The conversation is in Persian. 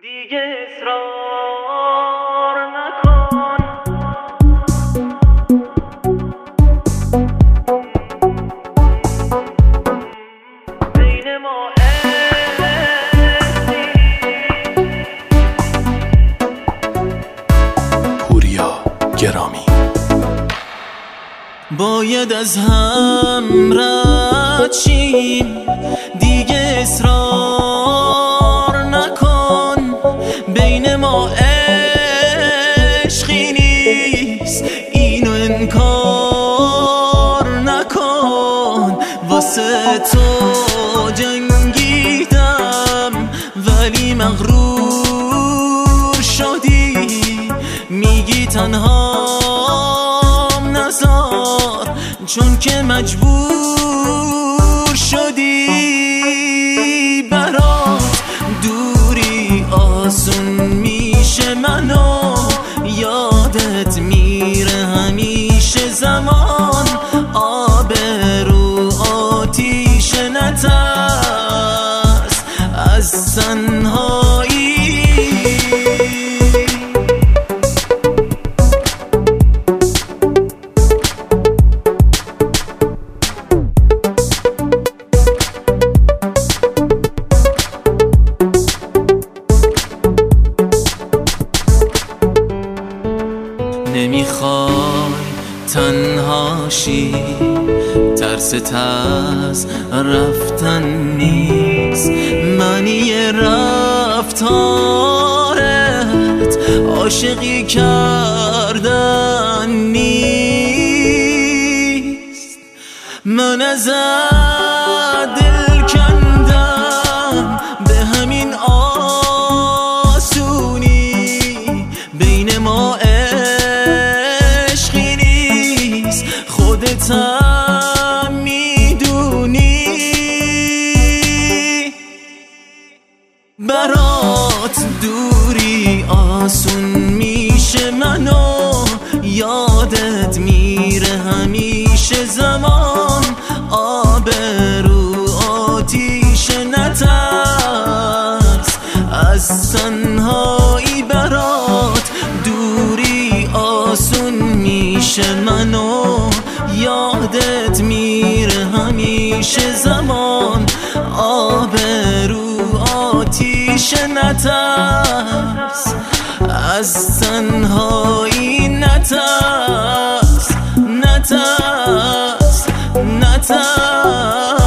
دیگه اصرار نکن، بین ما پوریا گرامی. باید از هم رد شیم، دیگه اصرار نکن، بین ما عشقی نیست، اینو انکار نکن. واسه تو جنگیدم ولی مغرور شدی، میگی تنهام نذار چون که مجبور شدی. برات دوری آسون میشه، منو یادت میره همیشه زمان. آبرو آتیش نترس از تنهایی، نمیخوای تنهاشی، ترست از رفتن نیست، معنی رفتارت عاشقی کردن نیست. من ازت دل کندم به همین آسونی، بین ما عشقی نیست، خودتم میدونی. برات دوری آسون میشه، منو یادت میره همیشه زمان. آبرو آتیش نترس از تنهایی، برات دوری آسون میشه، منو یادت میره همیشه زمان. آبرو آتیش نترس از تنهایی، نترس نترس نترس.